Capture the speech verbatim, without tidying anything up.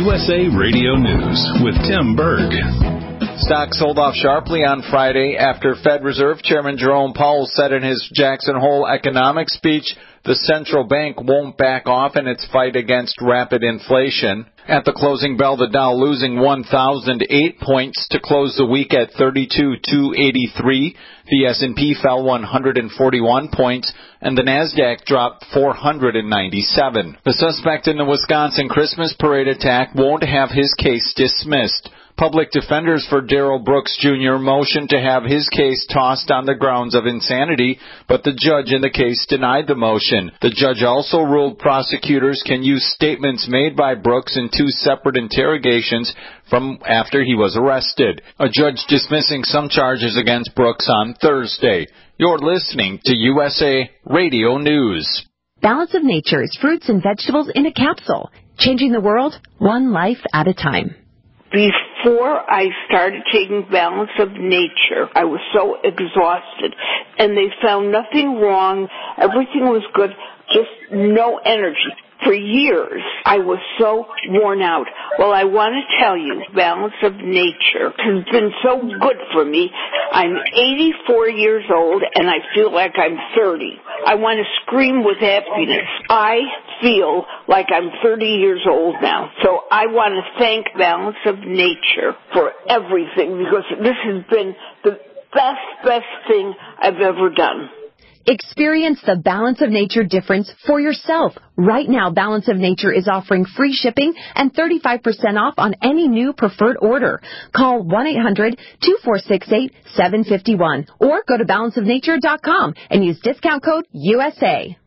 U S A Radio News with Tim Berg. Stocks sold off sharply on Friday after Fed Reserve Chairman Jerome Powell said in his Jackson Hole economic speech the central bank won't back off in its fight against rapid inflation. At the closing bell, the Dow losing one thousand eight points to close the week at thirty-two thousand two hundred eighty-three. The S and P fell one hundred forty-one points, and the NASDAQ dropped four hundred ninety-seven. The suspect in the Wisconsin Christmas parade attack won't have his case dismissed. Public defenders for Darrell Brooks Junior motioned to have his case tossed on the grounds of insanity, but the judge in the case denied the motion. The judge also ruled prosecutors can use statements made by Brooks in two separate interrogations from after he was arrested. A judge dismissing some charges against Brooks on Thursday. You're listening to U S A Radio News. Balance of Nature is fruits and vegetables in a capsule, changing the world one life at a time. Before I started taking Balance of Nature, I was so exhausted, and they found nothing wrong. Everything was good, just no energy. For years, I was so worn out. Well, I want to tell you, Balance of Nature has been so good for me. I'm eighty-four years old, and I feel like I'm thirty. I want to scream with happiness. I feel like I'm thirty years old now. So I want to thank Balance of Nature for everything, because this has been the best, best thing I've ever done. Experience the Balance of Nature difference for yourself. Right now, Balance of Nature is offering free shipping and thirty-five percent off on any new preferred order. Call one eight hundred two four six eight seven five one or go to balance of nature dot com and use discount code U S A.